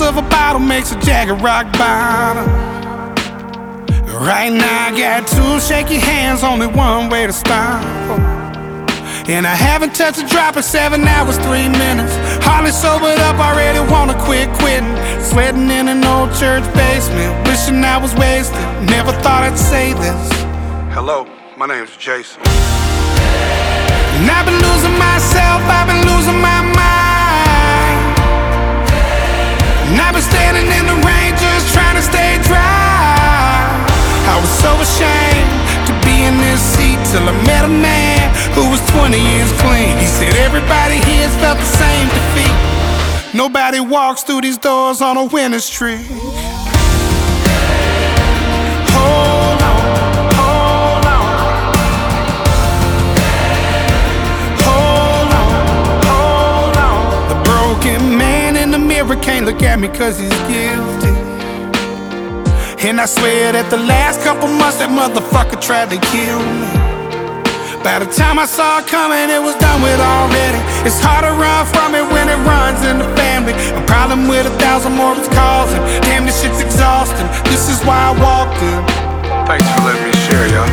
of a bottle makes a jacket rock bottom. Right now I got two shaky hands, only one way to stop. And I haven't touched a drop in 7 hours, 3 minutes. Hardly sobered up, already wanna quit quitting. Sweating in an old church basement, wishing I was wasted. Never thought I'd say this. Hello, my name's Jason. And I've been losing myself, I've been losing my mind. And I've been standing in the rain just trying to stay dry. I was so ashamed to be in this seat till I met a man who was 20 years clean. He said everybody here's felt the same defeat. Nobody walks through these doors on a winning streak. Hold on, hold on. Hold on, hold on. The broken man in the mirror can't look at me 'cause he's guilty. And I swear that the last couple months that motherfucker tried to kill me. By the time I saw it coming, it was done with already. It's hard to run from it when it runs in the family. A problem with 1,000 more it's causing. Damn, this shit's exhausting. This is why I walked in. Thanks for letting me share, y'all.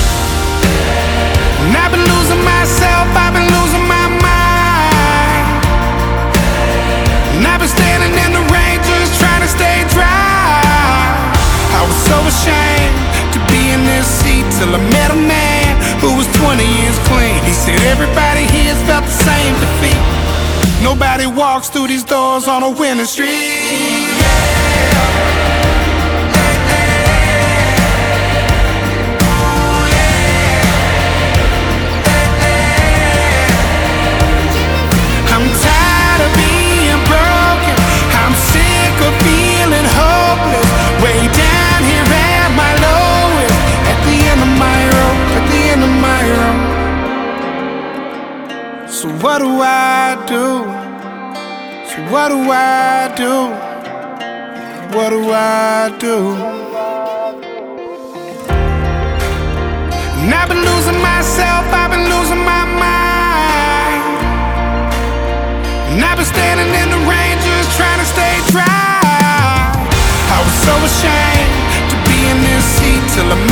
And I've been losing myself, I've been losing my mind. And I've been standing in the rain just trying to stay dry. I was so ashamed to be in this seat till I met a man who was 20 years clean. He said everybody here's felt the same defeat. Nobody walks through these doors on a winning streak. I'm tired of being broken. I'm sick of feeling hopeless. Way down here at my lowest. At the end of my road, at the end of my road. So what do I do? So what do I do? What do I do? And I've been losing myself, I've been losing my mind. And I've been standing in the rain just trying to stay dry. I was so ashamed to be in this seat till I